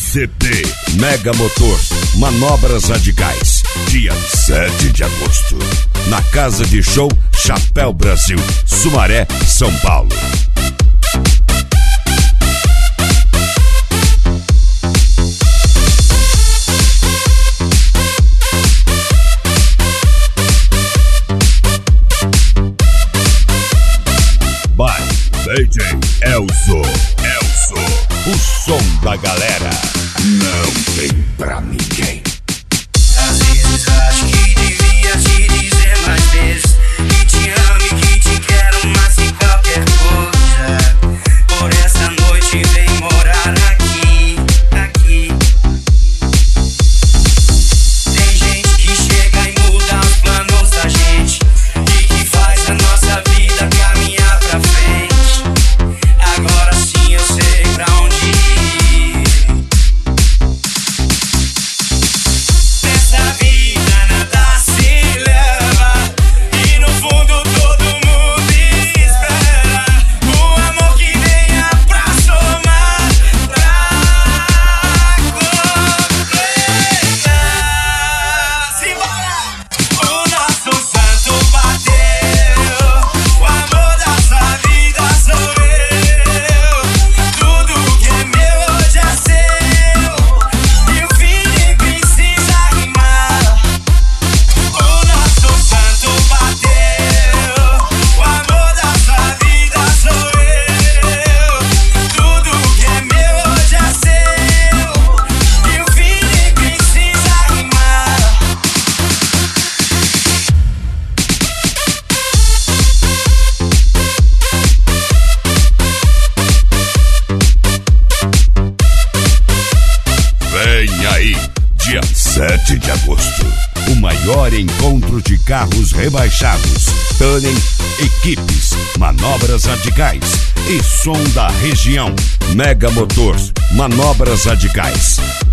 MCP Mega Motors, manobras radicais, dia 7 de agosto, na Casa de Show Chapéu Brasil, Sumaré, São Paulo. By DJ Elzo, o som da galera não tem pra ninguém. Às vezes acho que devia te dizer mais vezes que te amo e que te quero mais que qualquer coisa. Por essa noite vem morar aqui. Tem gente que chega e muda os planos da gente e que faz a nossa vida caminhar pra frente. Agora sim eu sei pra onde ir. Nessa vida nada se leva e no fundo todo mundo espera o amor que venha pra somar, pra completar. Simbora! O nosso santo bateu, o amor da sua vida sou eu. Tudo que é meu hoje é seu e o fim nem precisa rimar. O nosso santo bateu, o amor da sua vida sou eu. Tudo que é meu hoje é seu e o fim nem precisa rimar. Vem aí, dia 7 de agosto, o maior encontro de carros rebaixados, tuning, equipes, manobras radicais e som da região. Mega Motors, manobras radicais.